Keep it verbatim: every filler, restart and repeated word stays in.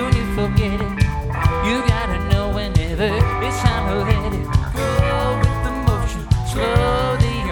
soon you forget it. You gotta know whenever it's time to let